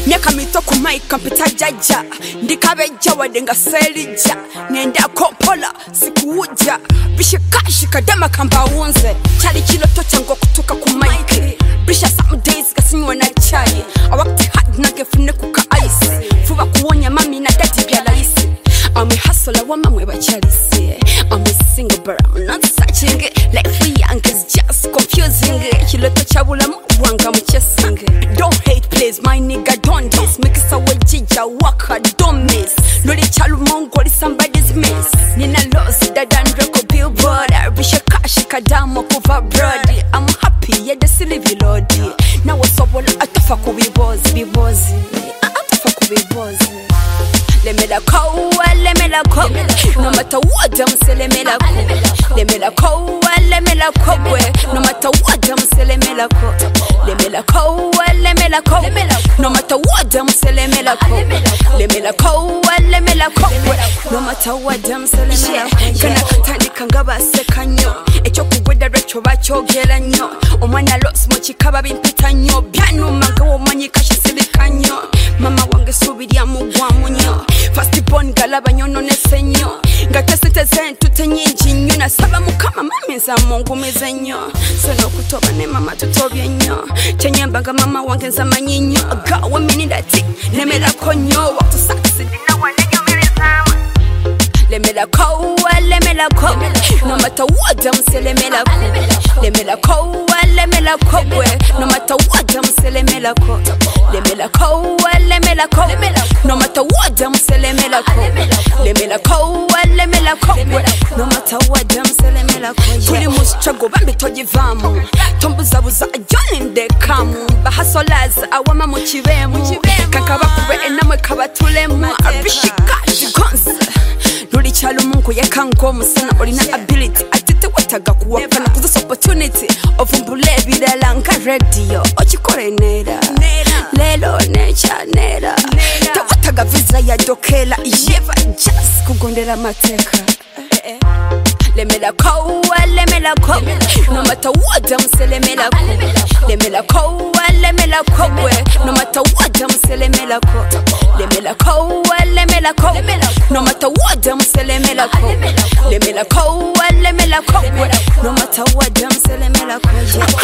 Miaka mito maika mpita jaja ndikabeja wadenga selija nenda kompola sikuuja bishikashika dama kamba unze chali kiloto chango kutoka kumaiki bisha some days gasinywa na chai awakti hard nagefune kuka ice fuba kuonya mami na dati pia laisi I'm a hustler wa mamwe bachalisi I'm a single but I'm not searching like for young is just confusing kiloto chabula mwanga mchesing don't hate please my nigga don't diss make it sawa jija waka don't miss loli chalu mongo li somebody's miss nina losi dadandre ko billboard bisha kashika damo kuva brody I'm happy yeah the silly lodi na wasobola atafa kubibozi atafa kubibozi Let me la ko, no matter what I'm selling me la ko. Let me la ko, no matter what I'm selling me la ko. Let me la ko, no matter what I'm selling me la ko. Let me la ko, no matter what I'm selling me la ko. Kana katandika ngaba sekanyo, echo kubweda recho bachogera nyo. Omwana lost mochikaba bimpita nyo, byanu manga womanyi kashi silikanyo. Mama wange subiria mugwa munyo. Fast born galaba nyono nesenyo ngatesete zentu tenyinji nyo nasaba mukama mami za Mungu mezenyo sono kutoba ne mama tutobye nyo chenyembanga mama wange za manyinyo gawe mini dati nemela konyo waktu succeed na wanenyo meleza Let me la ko, no matter what I'm selling me la ko. Let me la ko, no matter what I'm selling me la ko. Let me la ko, no matter what I'm selling me la ko. Let me la ko, no matter what I'm selling me la ko. Kuli mustruggle bambi tojivamu. Tombuzabuza ajoni ndekamu. Bahasolas awama muchivemu. Kakabakube enamwe kabatulemu. Abishika shigonsa. Luli chalo mungu yekango musana olina ability atite wataga kuwapana to this opportunity of umbulebi langa radio ochikore nera lelo necha nera ta wataga visa ya dokela yeva just kugondera mateka Let me la ko, no matter what I'm selling me la ko. Let me la ko, no matter what I'm selling me la ko. Let me la ko, no matter what I'm selling me la ko. Let me la ko, no matter what I'm selling me la ko.